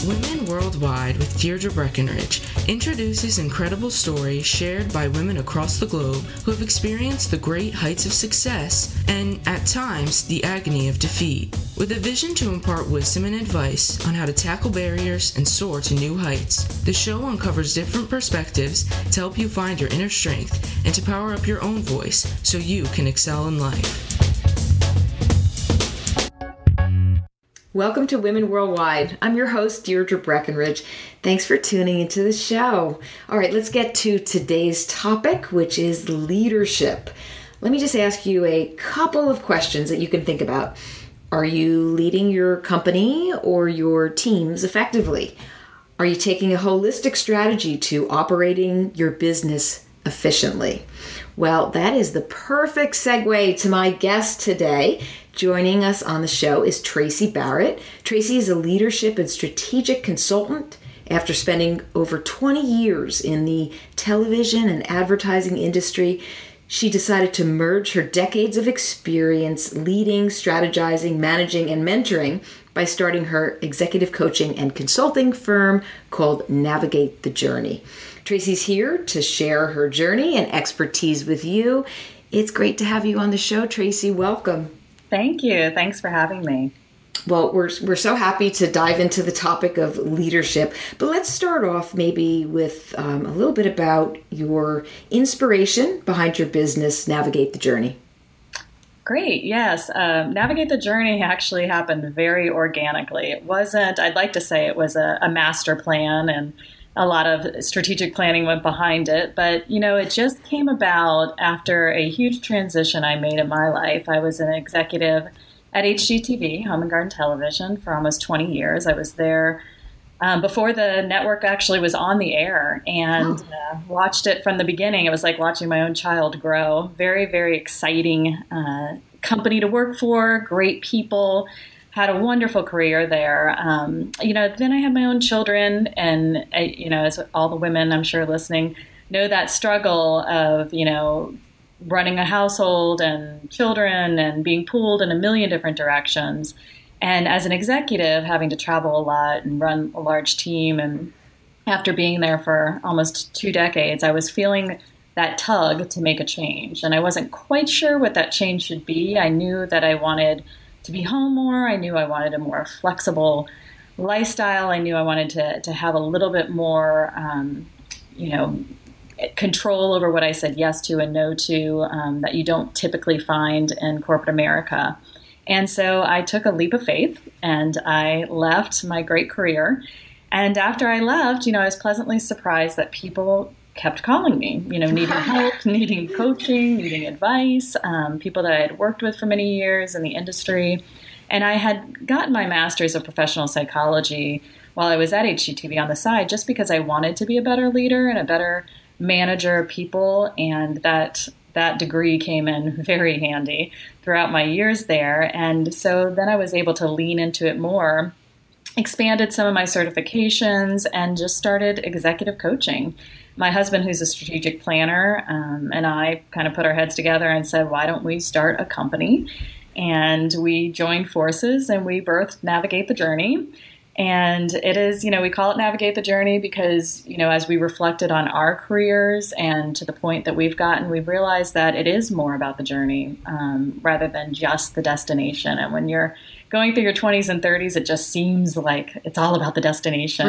Women Worldwide with Deirdre Breckenridge introduces incredible stories shared by women across the globe who have experienced the great heights of success and, at times, the agony of defeat. With a vision to impart wisdom and advice on how to tackle barriers and soar to new heights, the show uncovers different perspectives to help you find your inner strength and to power up your own voice so you can excel in life. Welcome to Women Worldwide. I'm your host, Deirdre Breckenridge. Thanks for tuning into the show. All right, let's get to today's topic, which is leadership. Let me just ask you a couple of questions that you can think about. Are you leading your company or your teams effectively? Are you taking a holistic strategy to operating your business efficiently? Well, that is the perfect segue to my guest today. Joining us on the show is Tracy Barrett. Tracy is a leadership and strategic consultant. After spending over 20 years in the television and advertising industry, she decided to merge her decades of experience leading, strategizing, managing, and mentoring by starting her executive coaching and consulting firm called Navigate the Journey. Tracy's here to share her journey and expertise with you. It's great to have you on the show, Tracy. Welcome. Thank you. Thanks for having me. Well, we're so happy to dive into the topic of leadership, but let's start off maybe with a little bit about your inspiration behind your business, Navigate the Journey. Great. Yes. Navigate the Journey actually happened very organically. I'd like to say it was a master plan and a lot of strategic planning went behind it. But, it just came about after a huge transition I made in my life. I was an executive at HGTV, Home and Garden Television, for almost 20 years. I was there before the network actually was on the air and watched it from the beginning. It was like watching my own child grow. Very, very exciting company to work for, great people. Had a wonderful career there. Then I had my own children and, as all the women I'm sure listening know that struggle of, running a household and children and being pulled in a million different directions. And as an executive, having to travel a lot and run a large team. And after being there for almost 2 decades, I was feeling that tug to make a change. And I wasn't quite sure what that change should be. I knew that I wanted to be home more. I knew I wanted a more flexible lifestyle. I knew I wanted to have a little bit more, control over what I said yes to and no to that you don't typically find in corporate America. And so I took a leap of faith and I left my great career. And after I left, I was pleasantly surprised that people kept calling me, needing help, needing coaching, needing advice, people that I had worked with for many years in the industry. And I had gotten my master's of professional psychology while I was at HGTV on the side, just because I wanted to be a better leader and a better manager of people. And that degree came in very handy throughout my years there. And so then I was able to lean into it more, expanded some of my certifications, and just started executive coaching. My husband, who's a strategic planner, and I kind of put our heads together and said, why don't we start a company? And we joined forces and we birthed Navigate the Journey. And it is, we call it Navigate the Journey because, as we reflected on our careers and to the point that we've gotten, we've realized that it is more about the journey rather than just the destination. And when you're going through your 20s and 30s, it just seems like it's all about the destination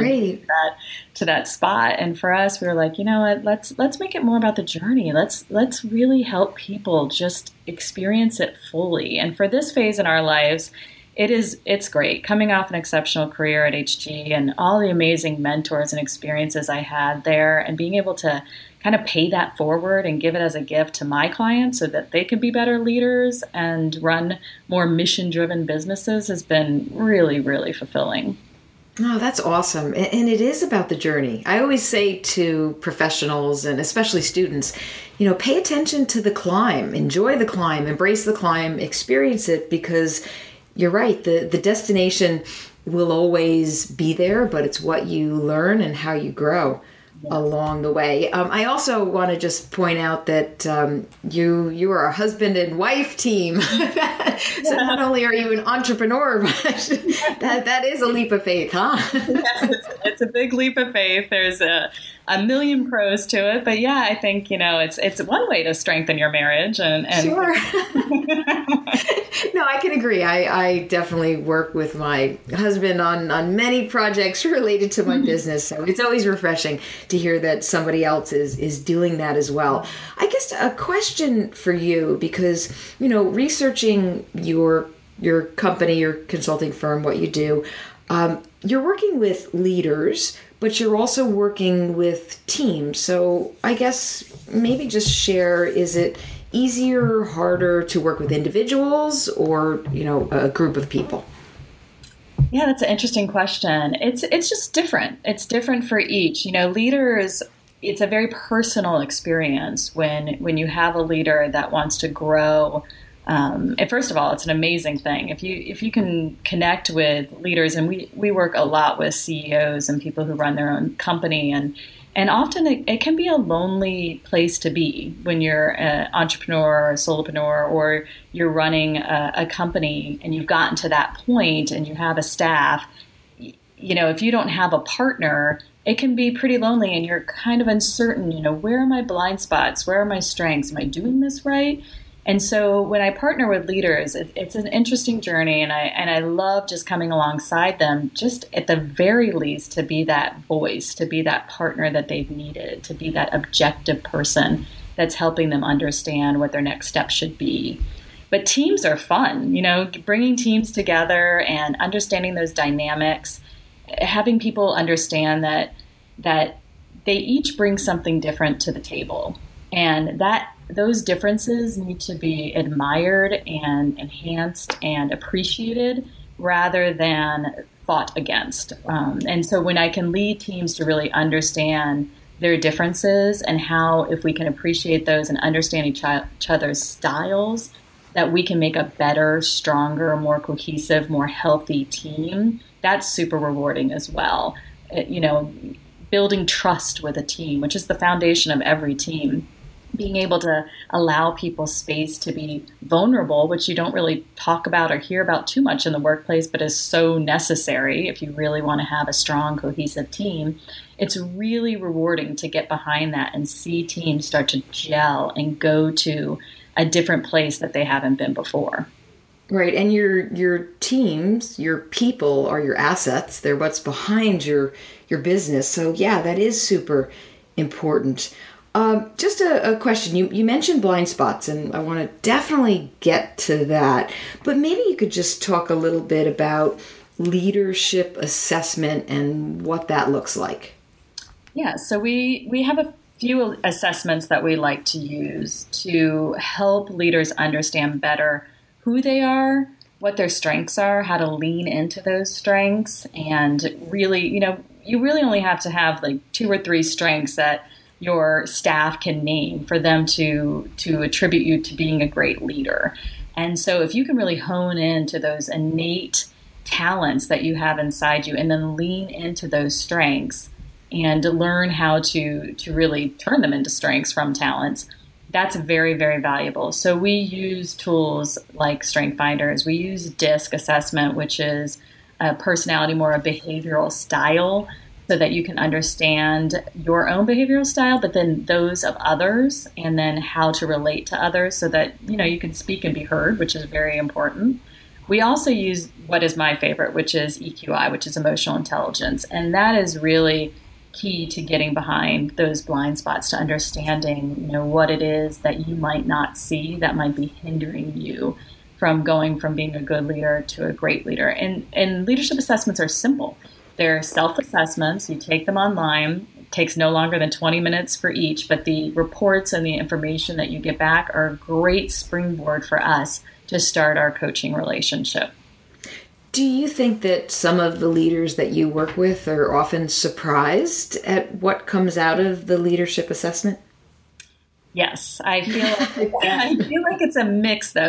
to that spot. And for us, we were like, let's make it more about the journey. Let's really help people just experience it fully. And for this phase in our lives, it's great. Coming off an exceptional career at HG and all the amazing mentors and experiences I had there and being able to kind of pay that forward and give it as a gift to my clients so that they can be better leaders and run more mission-driven businesses has been really, really fulfilling. Oh, that's awesome. And it is about the journey. I always say to professionals and especially students, pay attention to the climb, enjoy the climb, embrace the climb, experience it, because you're right. The destination will always be there, but it's what you learn and how you grow. along the way. I also want to just point out that you are a husband and wife team. So not only are you an entrepreneur, but that is a leap of faith, huh? Yes, it's a big leap of faith. There's a million pros to it, but yeah, I think it's one way to strengthen your marriage. And Sure. No, I can agree. I definitely work with my husband on many projects related to my business, so it's always refreshing to hear that somebody else is doing that as well. I guess a question for you, because researching your company, your consulting firm, what you do, you're working with leaders, but you're also working with teams. So I guess maybe just share, is it easier or harder to work with individuals or, a group of people? Yeah, that's an interesting question. It's just different. It's different for each. Leaders, it's a very personal experience when you have a leader that wants to grow. And first of all, it's an amazing thing. If you can connect with leaders, and we work a lot with CEOs and people who run their own company, and often it can be a lonely place to be when you're an entrepreneur or a solopreneur, or you're running a company and you've gotten to that point and you have a staff. If you don't have a partner, it can be pretty lonely and you're kind of uncertain, where are my blind spots? Where are my strengths? Am I doing this right? And so when I partner with leaders, it's an interesting journey, and I love just coming alongside them, just at the very least to be that voice, to be that partner that they've needed, to be that objective person that's helping them understand what their next step should be. But teams are fun, bringing teams together and understanding those dynamics, having people understand that they each bring something different to the table, and that those differences need to be admired and enhanced and appreciated rather than fought against. And so when I can lead teams to really understand their differences and how, if we can appreciate those and understand each other's styles, that we can make a better, stronger, more cohesive, more healthy team, that's super rewarding as well. Building trust with a team, which is the foundation of every team. Being able to allow people space to be vulnerable, which you don't really talk about or hear about too much in the workplace, but is so necessary if you really want to have a strong, cohesive team. It's really rewarding to get behind that and see teams start to gel and go to a different place that they haven't been before. Right. And your teams, your people are your assets. They're what's behind your business. So yeah, that is super important. Just a question. You mentioned blind spots, and I want to definitely get to that. But maybe you could just talk a little bit about leadership assessment and what that looks like. Yeah, so we have a few assessments that we like to use to help leaders understand better who they are, what their strengths are, how to lean into those strengths, and really, you really only have to have like 2 or 3 strengths that your staff can name for them to attribute you to being a great leader. And so if you can really hone into those innate talents that you have inside you and then lean into those strengths and learn how to really turn them into strengths from talents, that's very, very valuable. So we use tools like Strength Finders. We use DISC assessment, which is a personality, more a behavioral style, so that you can understand your own behavioral style, but then those of others, and then how to relate to others so that, you can speak and be heard, which is very important. We also use what is my favorite, which is EQI, which is emotional intelligence. And that is really key to getting behind those blind spots, to understanding, what it is that you might not see that might be hindering you from going from being a good leader to a great leader. And leadership assessments are simple. They're self-assessments. You take them online. It takes no longer than 20 minutes for each, but the reports and the information that you get back are a great springboard for us to start our coaching relationship. Do you think that some of the leaders that you work with are often surprised at what comes out of the leadership assessment? Yes, I feel like it's a mix though.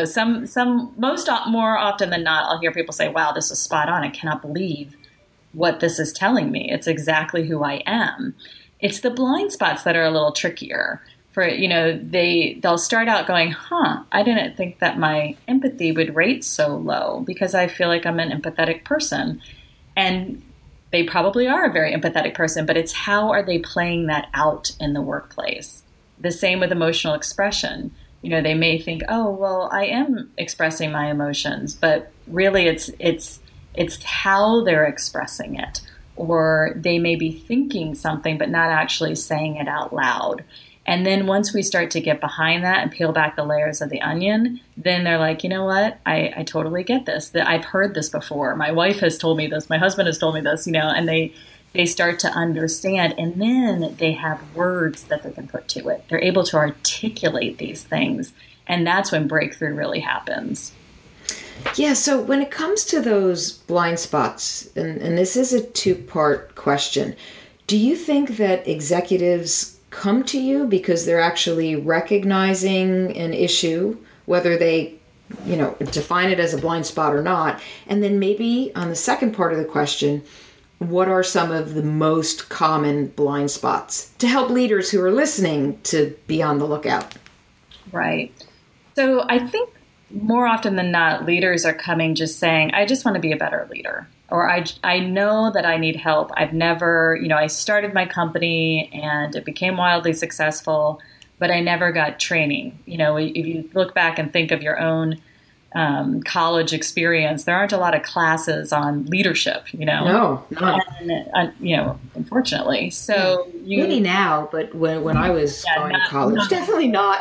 More often than not, I'll hear people say, "Wow, this is spot on. I cannot believe what this is telling me. It's exactly who I am." It's the blind spots that are a little trickier. For, they'll start out going, I didn't think that my empathy would rate so low because I feel like I'm an empathetic person. And they probably are a very empathetic person, but it's how are they playing that out in the workplace? The same with emotional expression. They may think, oh, well, I am expressing my emotions, but really it's how they're expressing it. Or they may be thinking something, but not actually saying it out loud. And then once we start to get behind that and peel back the layers of the onion, then they're like, you know what? I totally get this. That I've heard this before. My wife has told me this. My husband has told me this, and they start to understand. And then they have words that they can put to it. They're able to articulate these things. And that's when breakthrough really happens. Yeah, so when it comes to those blind spots, and this is a two-part question, do you think that executives come to you because they're actually recognizing an issue, whether they, define it as a blind spot or not? And then maybe on the second part of the question, what are some of the most common blind spots to help leaders who are listening to be on the lookout? Right. So I think more often than not, leaders are coming just saying, I just want to be a better leader. Or I know that I need help. I've never, I started my company and it became wildly successful, but I never got training. If you look back and think of your own college experience, there aren't a lot of classes on leadership, No, not. And, unfortunately. So maybe now, but when I was going to college, definitely not.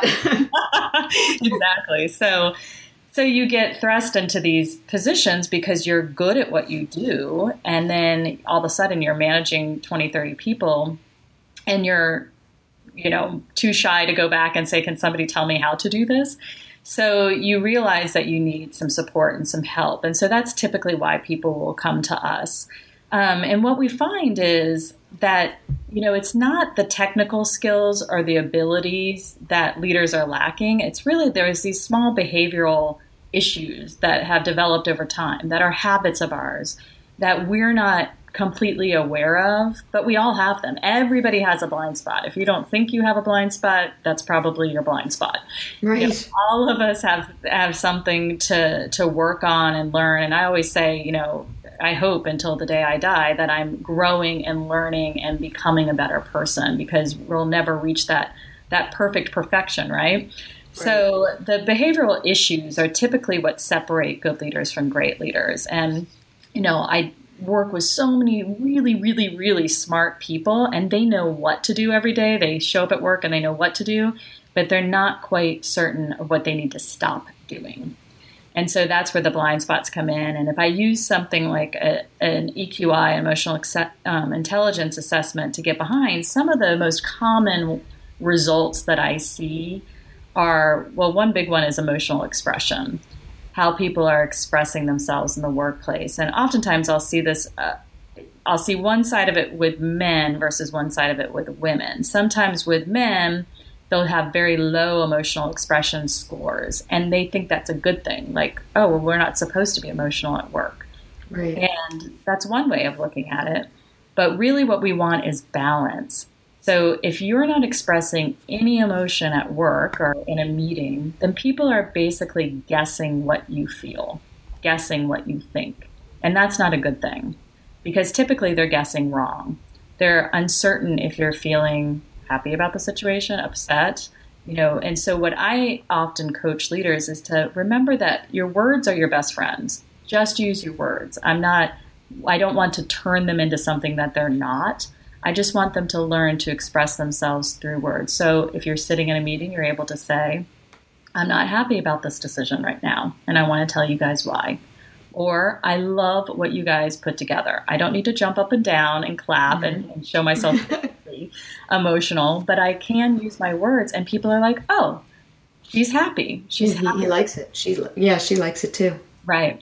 Exactly. So you get thrust into these positions because you're good at what you do. And then all of a sudden you're managing 20, 30 people and you're, too shy to go back and say, can somebody tell me how to do this? So you realize that you need some support and some help. And so that's typically why people will come to us. And what we find is that, it's not the technical skills or the abilities that leaders are lacking. It's really, there's these small behavioral issues that have developed over time that are habits of ours that we're not completely aware of, but we all have them. Everybody has a blind spot. If you don't think you have a blind spot, that's probably your blind spot. Right. All of us have something to work on and learn. And I always say, I hope until the day I die that I'm growing and learning and becoming a better person, because we'll never reach that perfect perfection, right? So the behavioral issues are typically what separate good leaders from great leaders. And, I work with so many really, really, really smart people, and they know what to do every day. They show up at work and they know what to do, but they're not quite certain of what they need to stop doing. And so that's where the blind spots come in. And if I use something like an EQI, emotional intelligence assessment, to get behind, some of the most common results that I see are, well, one big one is emotional expression, how people are expressing themselves in the workplace. And oftentimes I'll see this, I'll see one side of it with men versus one side of it with women. Sometimes with men, they'll have very low emotional expression scores, and they think that's a good thing. Like, oh, well, we're not supposed to be emotional at work. Right. And that's one way of looking at it. But really what we want is balance. So if you're not expressing any emotion at work or in a meeting, then people are basically guessing what you feel, guessing what you think. And that's not a good thing, because typically they're guessing wrong. They're uncertain if you're feeling happy about the situation, upset, and so what I often coach leaders is to remember that your words are your best friends. Just use your words. I don't want to turn them into something that they're not. I just want them to learn to express themselves through words. So if you're sitting in a meeting, you're able to say, I'm not happy about this decision right now, and I want to tell you guys why. Or, I love what you guys put together. I don't need to jump up and down and clap and show myself emotional, but I can use my words, and people are like, oh, she's happy. She's happy. He likes it. She likes it too. Right.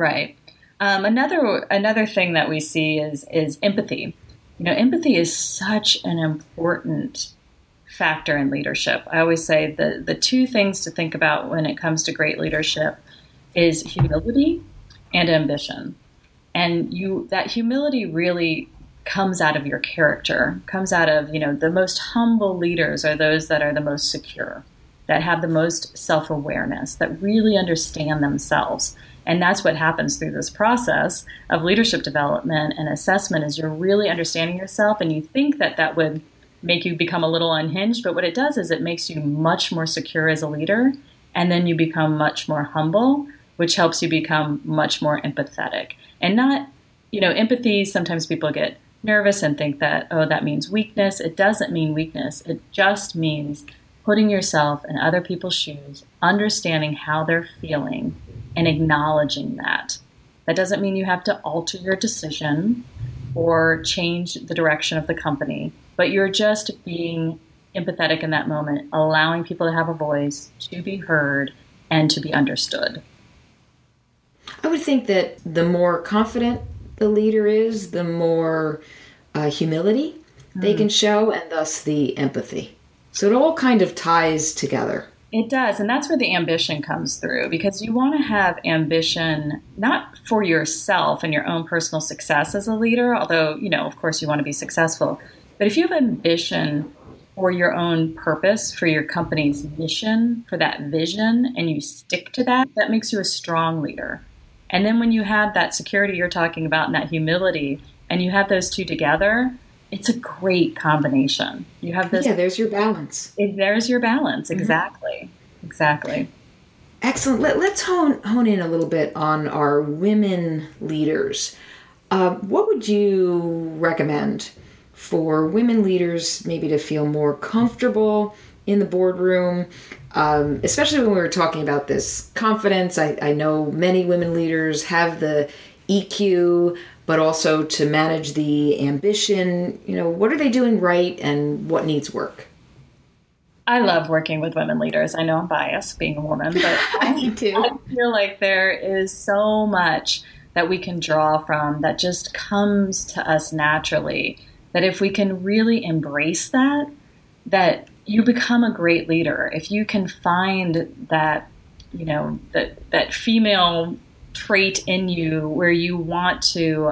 Another thing that we see is empathy. Empathy is such an important factor in leadership. I always say the two things to think about when it comes to great leadership is humility and ambition. And that humility really comes out of your character, comes out of, the most humble leaders are those that are the most secure, that have the most self-awareness, that really understand themselves. And that's what happens through this process of leadership development and assessment is you're really understanding yourself, and you think that would make you become a little unhinged, but what it does is it makes you much more secure as a leader, and then you become much more humble, which helps you become much more empathetic. And not, empathy, sometimes people get nervous and think that, oh, that means weakness. It doesn't mean weakness. It just means putting yourself in other people's shoes, understanding how they're feeling, and acknowledging that. That doesn't mean you have to alter your decision or change the direction of the company, but you're just being empathetic in that moment, allowing people to have a voice, to be heard, and to be understood. I would think that the more confident the leader is, the more humility they can show, and thus the empathy. So it all kind of ties together. It does, and that's where the ambition comes through, because you want to have ambition not for yourself and your own personal success as a leader, although, of course you want to be successful, but if you have ambition for your own purpose, for your company's mission, for that vision, and you stick to that, that makes you a strong leader. And then when you have that security you're talking about and that humility, and you have those two together, it's a great combination. You have this. Yeah, there's your balance. There's your balance. Exactly. Mm-hmm. Exactly. Excellent. Let's hone in a little bit on our women leaders. What would you recommend for women leaders maybe to feel more comfortable in the boardroom, especially when we were talking about this confidence? I know many women leaders have the EQ, but also to manage the ambition. What are they doing right and what needs work? I love working with women leaders. I know I'm biased being a woman, but Me too. I feel like there is so much that we can draw from that just comes to us naturally, that if we can really embrace that you become a great leader. If you can find that, that female trait in you where you want to,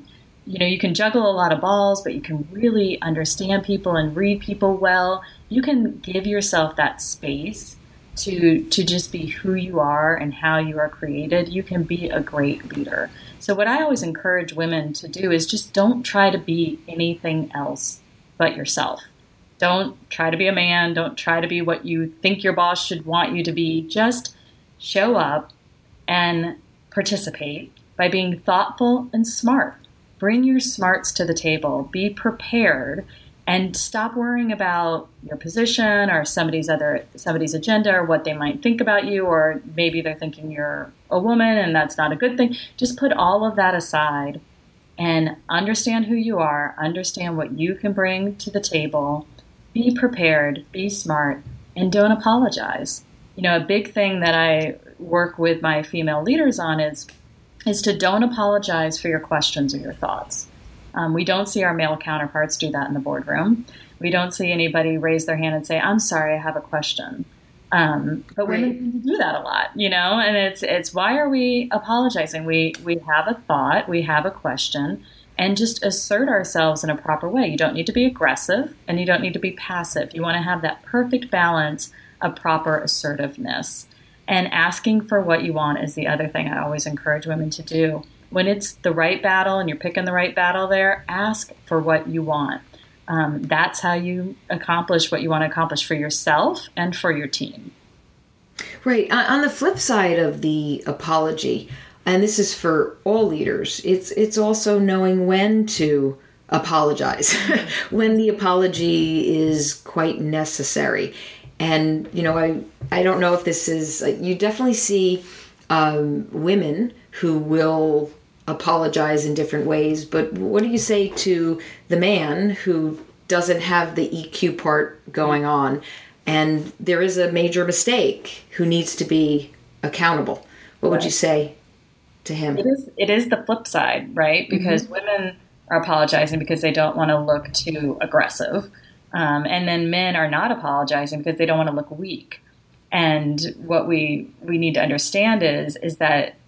you can juggle a lot of balls, but you can really understand people and read people well. You can give yourself that space to just be who you are and how you are created. You can be a great leader. So what I always encourage women to do is just don't try to be anything else but yourself. Don't try to be a man. Don't try to be what you think your boss should want you to be. Just show up and participate by being thoughtful and smart. Bring your smarts to the table. Be prepared and stop worrying about your position or somebody's agenda or what they might think about you, or maybe they're thinking you're a woman and that's not a good thing. Just put all of that aside and understand who you are, understand what you can bring to the table. Be prepared, be smart, and don't apologize. A big thing that I work with my female leaders on is to don't apologize for your questions or your thoughts. We don't see our male counterparts do that in the boardroom. We don't see anybody raise their hand and say, I'm sorry, I have a question. But women do that a lot, and it's why are we apologizing? We have a thought, we have a question, and just assert ourselves in a proper way. You don't need to be aggressive and you don't need to be passive. You want to have that perfect balance of proper assertiveness. And asking for what you want is the other thing I always encourage women to do. When it's the right battle and you're picking the right battle there, ask for what you want. That's how you accomplish what you want to accomplish for yourself and for your team. Right. On the flip side of the apology, and this is for all leaders, it's also knowing when to apologize, when the apology is quite necessary. And, I don't know if this is, you definitely see women who will apologize in different ways, but what do you say to the man who doesn't have the EQ part going on and there is a major mistake, who needs to be accountable? What would you say to him? It is the flip side, right? Because women are apologizing because they don't want to look too aggressive. And then men are not apologizing because they don't want to look weak. And what we need to understand is that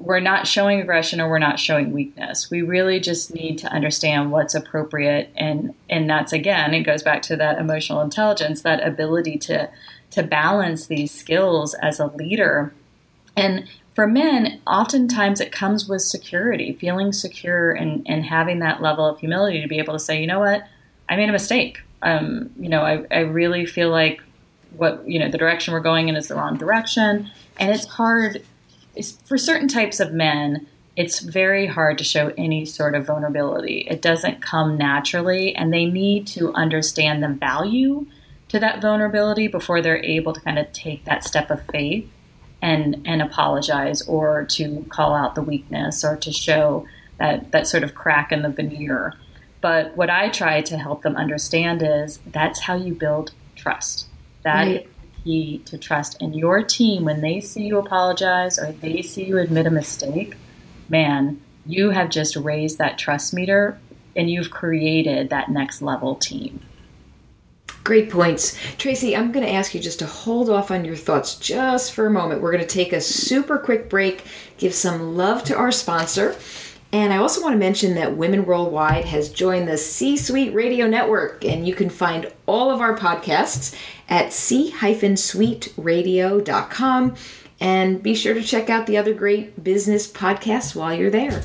we're not showing aggression or we're not showing weakness. We really just need to understand what's appropriate. And that's, again, it goes back to that emotional intelligence, that ability to balance these skills as a leader. And for men, oftentimes it comes with security, feeling secure and having that level of humility to be able to say, you know what, I made a mistake. I really feel like the direction we're going in is the wrong direction. And it's hard. For certain types of men, it's very hard to show any sort of vulnerability. It doesn't come naturally, and they need to understand the value to that vulnerability before they're able to kind of take that step of faith and apologize, or to call out the weakness, or to show that sort of crack in the veneer. But what I try to help them understand is that's how you build trust. That is key to trust. And your team, when they see you apologize or they see you admit a mistake, man, you have just raised that trust meter and you've created that next level team. Great points. Tracy, I'm going to ask you just to hold off on your thoughts just for a moment. We're going to take a super quick break, give some love to our sponsor. And I also want to mention that Women Worldwide has joined the C-Suite Radio Network, and you can find all of our podcasts at c-suiteradio.com. And be sure to check out the other great business podcasts while you're there.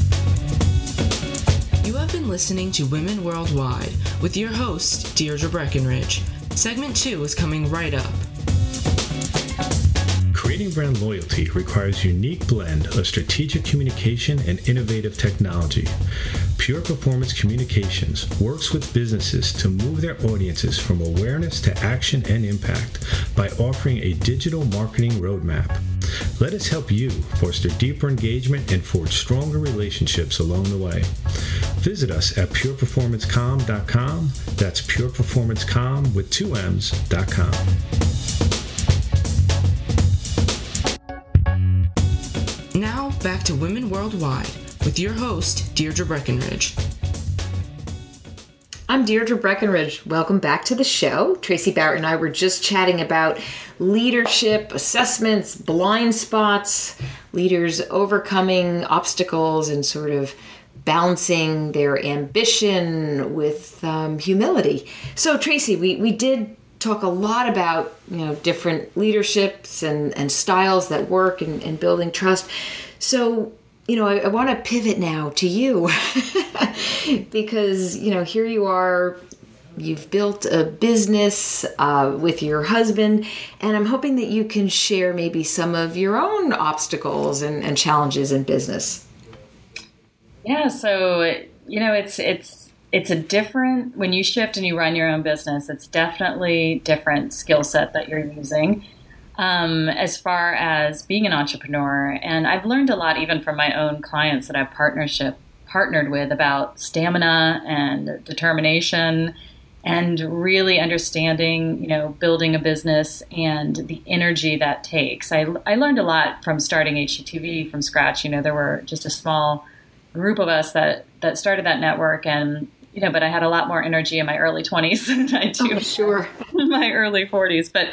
You have been listening to Women Worldwide with your host, Deirdre Breckenridge. Segment 2 is coming right up. Creating brand loyalty requires a unique blend of strategic communication and innovative technology. Pure Performance Communications works with businesses to move their audiences from awareness to action and impact by offering a digital marketing roadmap. Let us help you foster deeper engagement and forge stronger relationships along the way. Visit us at pureperformancecom.com. That's pureperformancecom with 2 M's.com. Now, back to Women Worldwide with your host, Deirdre Breckenridge. I'm Deirdre Breckenridge. Welcome back to the show. Tracy Barrett and I were just chatting about leadership, assessments, blind spots, leaders overcoming obstacles and sort of balancing their ambition with humility. So, Tracy, we did talk a lot about different leaderships and styles that work in building trust. So I want to pivot now to you because here you are, you've built a business with your husband, and I'm hoping that you can share maybe some of your own obstacles and challenges in business. Yeah, so it's a different, when you shift and you run your own business, it's definitely different skill set that you're using as far as being an entrepreneur. And I've learned a lot even from my own clients that I've partnered with about stamina and determination and really understanding, building a business and the energy that takes. I learned a lot from starting HGTV from scratch. There were just a small group of us that started that network, and but I had a lot more energy in my early 20s than I do in my early 40s. But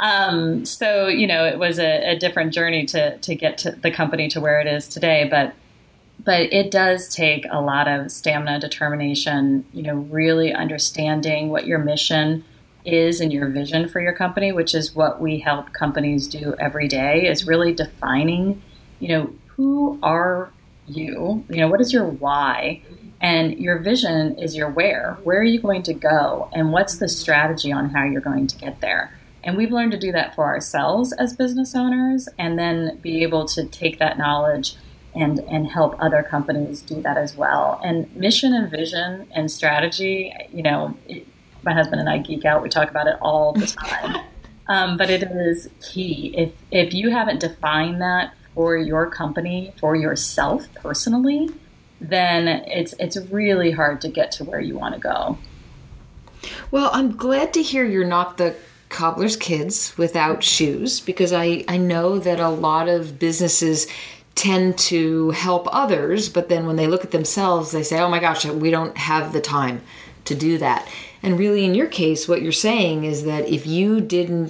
so it was a different journey to get to the company to where it is today. But it does take a lot of stamina, determination, really understanding what your mission is and your vision for your company, which is what we help companies do every day, is really defining, who are you, what is your why? And your vision is your where. Where are you going to go? And what's the strategy on how you're going to get there? And we've learned to do that for ourselves as business owners, and then be able to take that knowledge and help other companies do that as well. And mission and vision and strategy, my husband and I geek out. We talk about it all the time. But it is key. If you haven't defined that for your company, for yourself personally, then it's really hard to get to where you want to go. Well, I'm glad to hear you're not the cobbler's kids without shoes, because I know that a lot of businesses tend to help others, but then when they look at themselves, they say, oh my gosh, we don't have the time to do that. And really, in your case, what you're saying is that if you didn't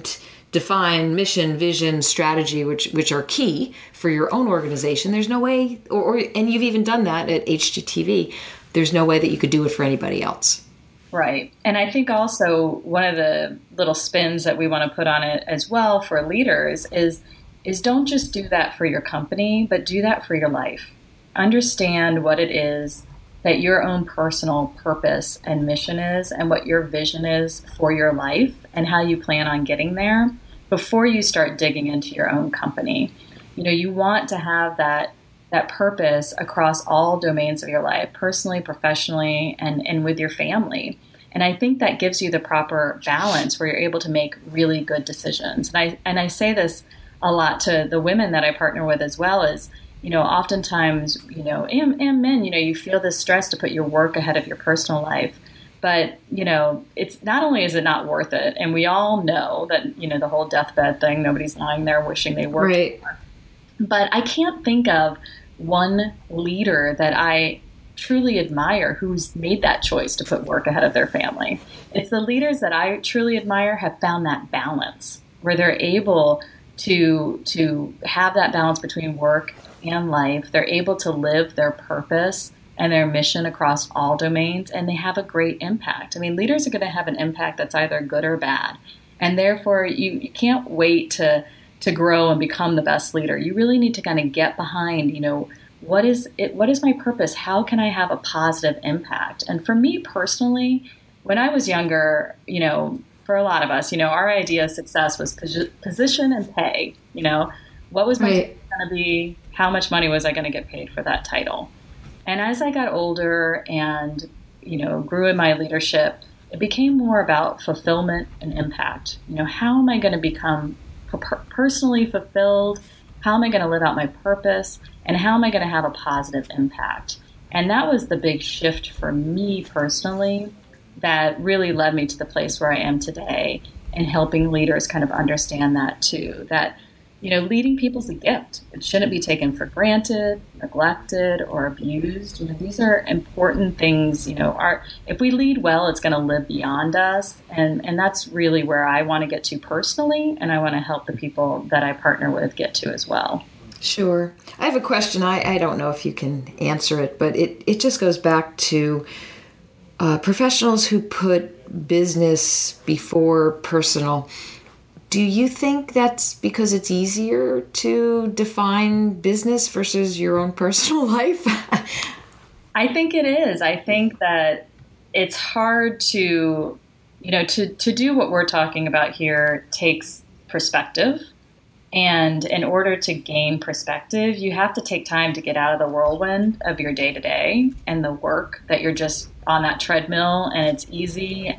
define mission, vision, strategy, which are key for your own organization, there's no way, and you've even done that at HGTV, there's no way that you could do it for anybody else. Right. And I think also one of the little spins that we want to put on it as well for leaders is don't just do that for your company, but do that for your life. Understand what it is that your own personal purpose and mission is, and what your vision is for your life, and how you plan on getting there before you start digging into your own company. You want to have that purpose across all domains of your life, personally, professionally, and with your family. And I think that gives you the proper balance where you're able to make really good decisions. And I say this a lot to the women that I partner with as well, is, oftentimes, and men, you feel this stress to put your work ahead of your personal life. But, it's not only is it not worth it, and we all know that, the whole deathbed thing, nobody's lying there wishing they worked more. But I can't think of one leader that I truly admire who's made that choice to put work ahead of their family. It's the leaders that I truly admire have found that balance where they're able to have that balance between work and life. They're able to live their purpose and their mission across all domains, and they have a great impact. I mean, leaders are going to have an impact that's either good or bad. And therefore, you can't wait to grow and become the best leader. You really need to kind of get behind, what is my purpose? How can I have a positive impact? And for me personally, when I was younger, for a lot of us, our idea of success was position and pay. What was my going to be? How much money was I going to get paid for that title? And as I got older and, grew in my leadership, it became more about fulfillment and impact. How am I going to become personally fulfilled? How am I going to live out my purpose? And how am I going to have a positive impact? And that was the big shift for me personally that really led me to the place where I am today, and helping leaders kind of understand that too, that, leading people is a gift. It shouldn't be taken for granted, neglected, or abused. These are important things, if we lead well, it's going to live beyond us. And that's really where I want to get to personally, and I want to help the people that I partner with get to as well. Sure. I have a question. I don't know if you can answer it, but it just goes back to professionals who put business before personal. Do you think that's because it's easier to define business versus your own personal life? I think it is. I think that it's hard to do what we're talking about here takes perspective. And in order to gain perspective, you have to take time to get out of the whirlwind of your day-to-day and the work that you're just on that treadmill, and it's easy,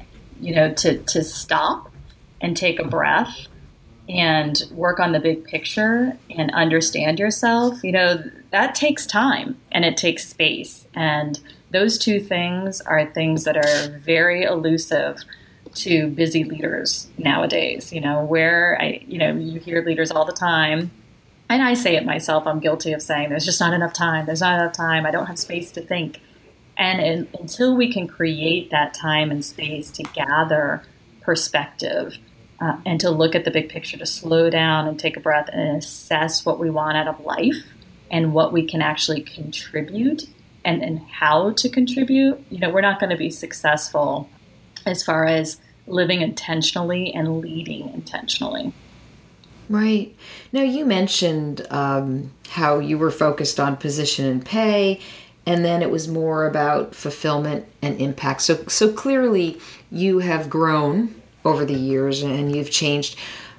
to stop and take a breath and work on the big picture and understand yourself. That takes time and it takes space. And those two things are things that are very elusive to busy leaders nowadays, where you hear leaders all the time, and I say it myself, I'm guilty of saying there's just not enough time. There's not enough time. I don't have space to think. And until we can create that time and space to gather perspective and to look at the big picture, to slow down and take a breath and assess what we want out of life and what we can actually contribute and how to contribute, we're not going to be successful as far as living intentionally and leading intentionally. Right. Now, you mentioned how you were focused on position and pay, and then it was more about fulfillment and impact. So clearly you have grown over the years and you've changed.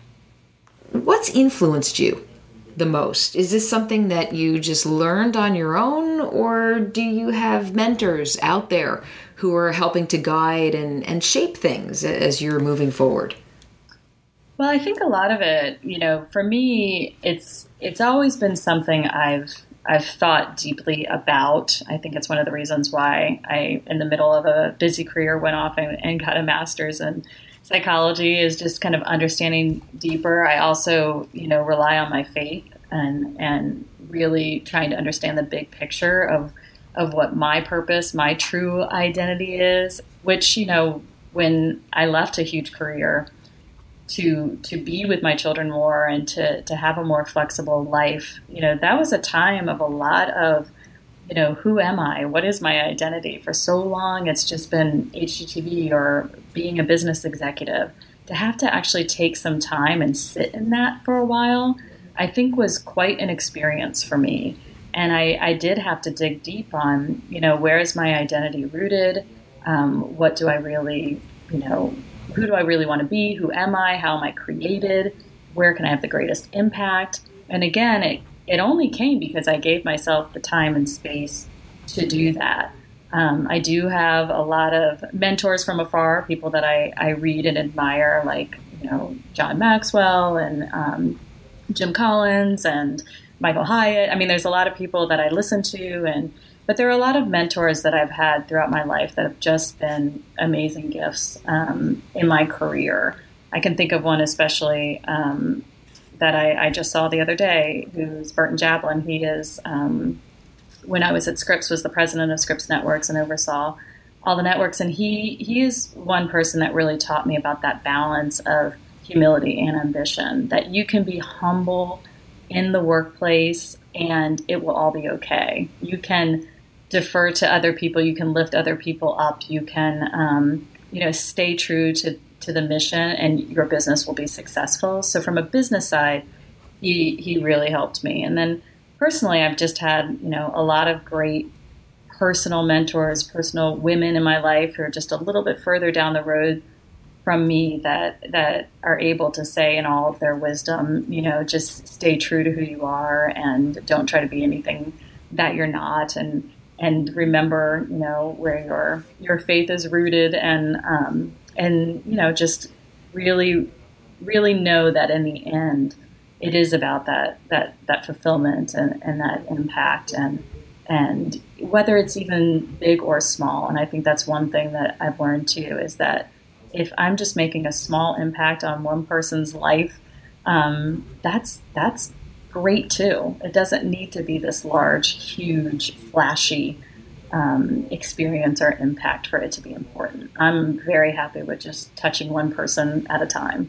What's influenced you the most? Is this something that you just learned on your own, or do you have mentors out there who are helping to guide and shape things as you're moving forward? Well, I think a lot of it, for me, it's always been something I've thought deeply about. I think it's one of the reasons why I, in the middle of a busy career, went off and got a master's in psychology, is just kind of understanding deeper. I also, rely on my faith and really trying to understand the big picture of what my purpose, my true identity is, which, when I left a huge career to be with my children more and to have a more flexible life, that was a time of a lot of, who am I? What is my identity? For so long, it's just been HGTV or being a business executive. To have to actually take some time and sit in that for a while, I think was quite an experience for me. And I did have to dig deep on, where is my identity rooted? What do I really, who do I really want to be? Who am I? How am I created? Where can I have the greatest impact? And again, it only came because I gave myself the time and space to do that. I do have a lot of mentors from afar, people that I read and admire, like, John Maxwell and Jim Collins and Michael Hyatt. I mean, there's a lot of people that I listen to, but there are a lot of mentors that I've had throughout my life that have just been amazing gifts in my career. I can think of one especially that I just saw the other day, who's Burton Jablin. He is, when I was at Scripps, was the president of Scripps Networks and oversaw all the networks. And he is one person that really taught me about that balance of humility and ambition, that you can be humble in the workplace and it will all be okay. You can defer to other people. You can lift other people up. You can, stay true to the mission and your business will be successful. So from a business side, he really helped me. And then personally, I've just had, a lot of great personal mentors, personal women in my life who are just a little bit further down the road from me that are able to say in all of their wisdom, just stay true to who you are and don't try to be anything that you're not. And remember, where your faith is rooted and just really, really know that in the end, it is about that fulfillment and that impact and whether it's even big or small. And I think that's one thing that I've learned too, is that if I'm just making a small impact on one person's life, that's great too. It doesn't need to be this large, huge, flashy experience or impact for it to be important. I'm very happy with just touching one person at a time.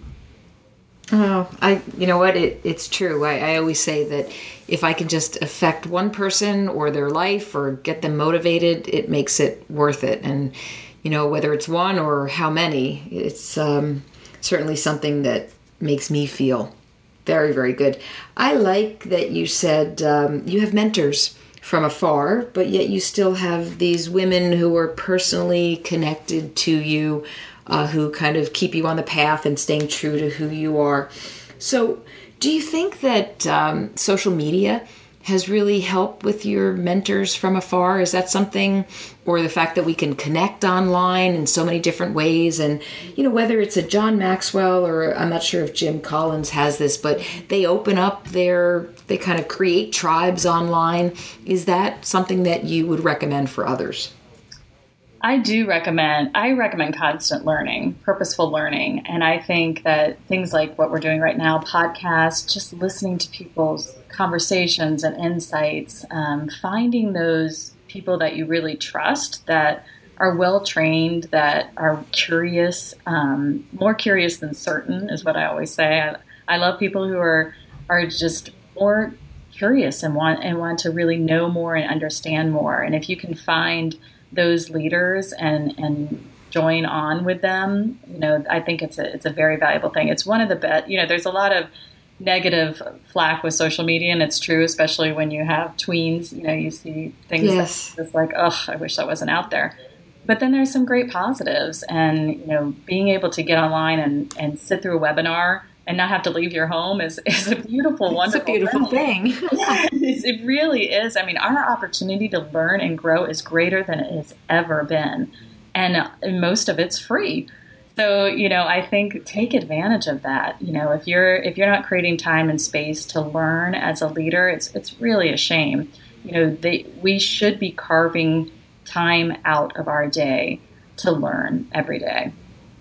Oh, you know what? It's true. I always say that if I can just affect one person or their life or get them motivated, it makes it worth it. And, whether it's one or how many, it's certainly something that makes me feel very, very good. I like that you said you have mentors from afar, but yet you still have these women who are personally connected to you, who kind of keep you on the path and staying true to who you are. So do you think that social media has really helped with your mentors from afar? Is that something, or the fact that we can connect online in so many different ways? And, whether it's a John Maxwell or I'm not sure if Jim Collins has this, but they open up they kind of create tribes online. Is that something that you would recommend for others? I recommend constant learning, purposeful learning. And I think that things like what we're doing right now, podcasts, just listening to people's conversations and insights, finding those people that you really trust, that are well-trained, that are curious, more curious than certain is what I always say. I love people who are just more curious and want to really know more and understand more. And if you can find those leaders and join on with them, I think it's a very valuable thing. It's one of the best, there's a lot of negative flack with social media, and it's true, especially when you have tweens, you see things that's like, oh, I wish that wasn't out there. But then there's some great positives, and, being able to get online and sit through a webinar and not have to leave your home is a beautiful, wonderful thing. It's a beautiful thing. It really is. I mean, our opportunity to learn and grow is greater than it has ever been. And most of it's free. So, I think take advantage of that. If you're not creating time and space to learn as a leader, it's really a shame. We should be carving time out of our day to learn every day.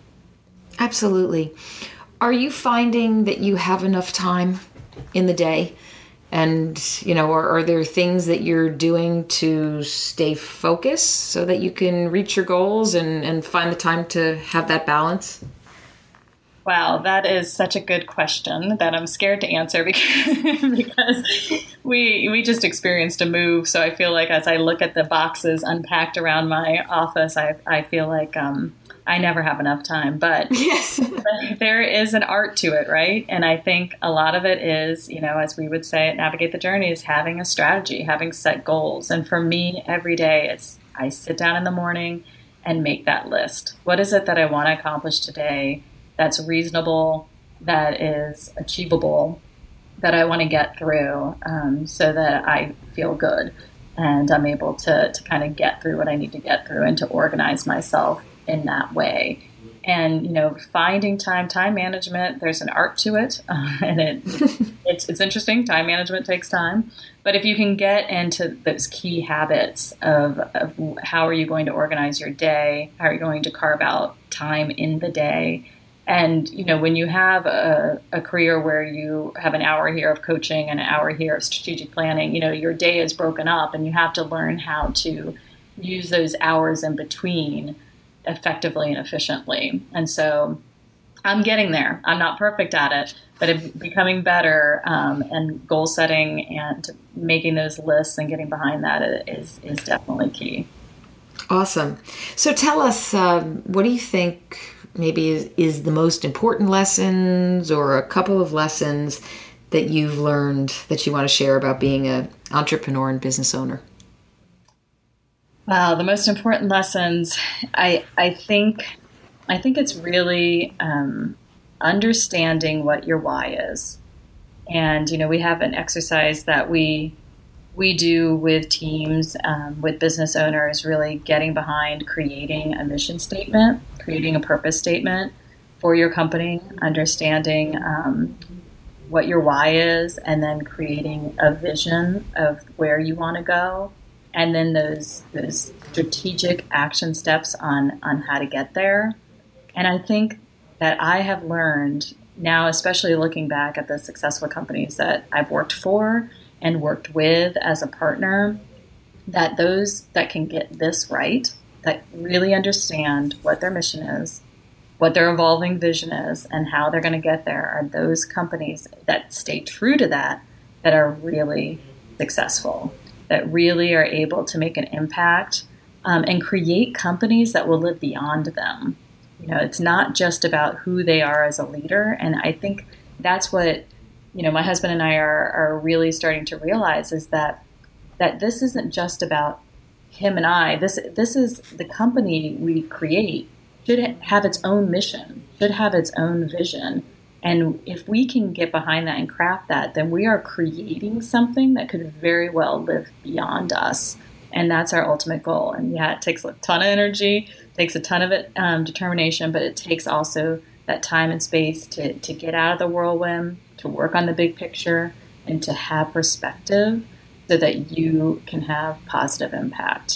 Absolutely. Are you finding that you have enough time in the day? And, are there things that you're doing to stay focused so that you can reach your goals and find the time to have that balance? Wow, that is such a good question that I'm scared to answer because we just experienced a move. So I feel like as I look at the boxes unpacked around my office, I feel like I never have enough time. But Yes. but there is an art to it, right? And I think a lot of it is, as we would say at Navigate the Journey, is having a strategy, having set goals. And for me, every day, I sit down in the morning and make that list. What is it that I want to accomplish today? That's reasonable, that is achievable, that I want to get through, so that I feel good and I'm able to kind of get through what I need to get through and to organize myself in that way. And, finding time management, there's an art to it. And it's interesting. Time management takes time. But if you can get into those key habits of how are you going to organize your day, how are you going to carve out time in the day. And, when you have a career where you have an hour here of coaching and an hour here of strategic planning, your day is broken up and you have to learn how to use those hours in between effectively and efficiently. And so I'm getting there. I'm not perfect at it, but I'm becoming better, and goal setting and making those lists and getting behind that is definitely key. Awesome. So tell us, what do you think maybe is the most important lessons or a couple of lessons that you've learned that you want to share about being an entrepreneur and business owner? Wow, the most important lessons, I think it's really understanding what your why is. And, we have an exercise that we do with teams, with business owners, really getting behind creating a mission statement, creating a purpose statement for your company, understanding what your why is, and then creating a vision of where you want to go. And then those strategic action steps on how to get there. And I think that I have learned now, especially looking back at the successful companies that I've worked for and worked with as a partner, that those that can get this right, that really understand what their mission is, what their evolving vision is, and how they're going to get there, are those companies that stay true to that are really successful, that really are able to make an impact, and create companies that will live beyond them. It's not just about who they are as a leader. And I think that's what, my husband and I are really starting to realize, is that this isn't just about him and I. This is the company we create should have its own mission, should have its own vision. And if we can get behind that and craft that, then we are creating something that could very well live beyond us. And that's our ultimate goal. And yeah, it takes a ton of energy, takes a ton of determination, but it takes also that time and space to get out of the whirlwind, to work on the big picture, and to have perspective so that you can have positive impact.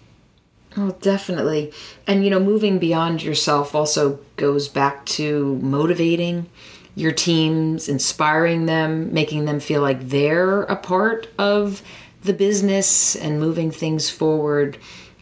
Oh, definitely. And, moving beyond yourself also goes back to motivating your teams, inspiring them, making them feel like they're a part of the business and moving things forward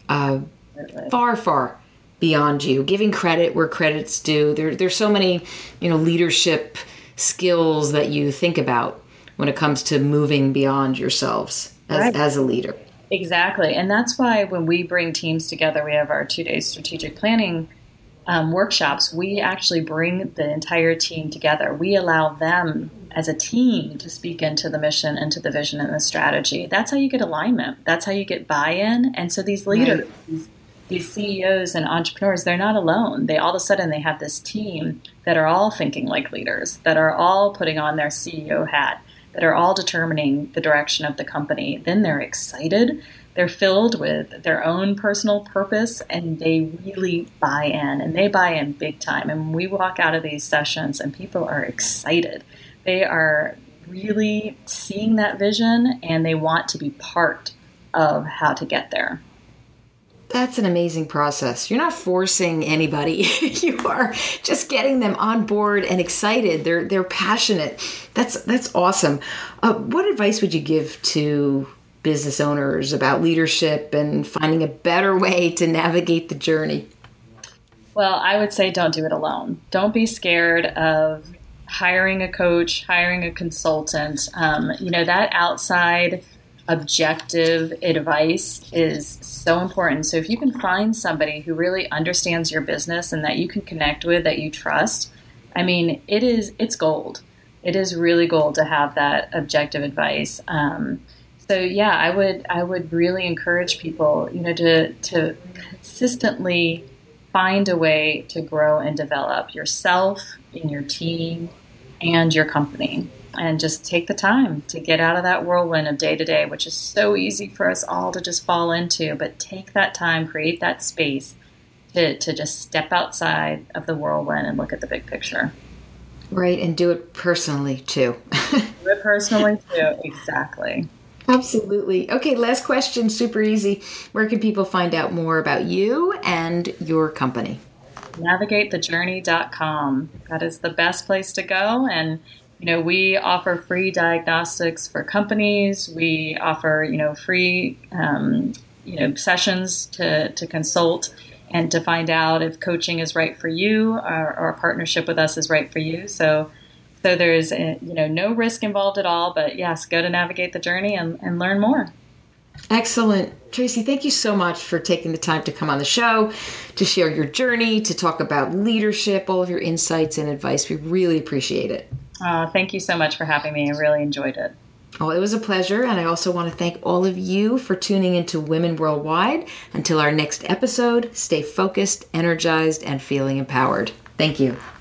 far, far beyond you, giving credit where credit's due. There's so many, leadership skills that you think about when it comes to moving beyond yourselves as a leader. Exactly. And that's why when we bring teams together, we have our 2-day strategic planning workshops. We actually bring the entire team together. We allow them as a team to speak into the mission, into the vision and the strategy. That's how you get alignment. That's how you get buy-in. And so these leaders, these CEOs and entrepreneurs, they're not alone. They all of a sudden they have this team that are all thinking like leaders, that are all putting on their CEO hat, that are all determining the direction of the company. Then they're excited. They're filled with their own personal purpose, and they really buy in, and they buy in big time. And when we walk out of these sessions and people are excited, they are really seeing that vision and they want to be part of how to get there. That's an amazing process. You're not forcing anybody. You are just getting them on board and excited. They're passionate. That's awesome. What advice would you give to business owners about leadership and finding a better way to navigate the journey? Well, I would say don't do it alone. Don't be scared of hiring a coach, hiring a consultant. That outside objective advice is so important. So if you can find somebody who really understands your business and that you can connect with, that you trust, I mean, it's gold. It is really gold to have that objective advice. I would really encourage people, to consistently find a way to grow and develop yourself, in your team, and your company. And just take the time to get out of that whirlwind of day to day, which is so easy for us all to just fall into. But take that time, create that space to just step outside of the whirlwind and look at the big picture. Right, and do it personally too. Do it personally too, exactly. Absolutely. Okay, last question, super easy. Where can people find out more about you and your company? NavigateTheJourney.com. That is the best place to go. And, we offer free diagnostics for companies. We offer, free, sessions to consult and to find out if coaching is right for you or a partnership with us is right for you. So there's, no risk involved at all. But yes, go to Navigate the Journey and learn more. Excellent. Tracy, thank you so much for taking the time to come on the show, to share your journey, to talk about leadership, all of your insights and advice. We really appreciate it. Thank you so much for having me. I really enjoyed it. Oh, it was a pleasure. And I also want to thank all of you for tuning into Women Worldwide. Until our next episode, stay focused, energized, and feeling empowered. Thank you.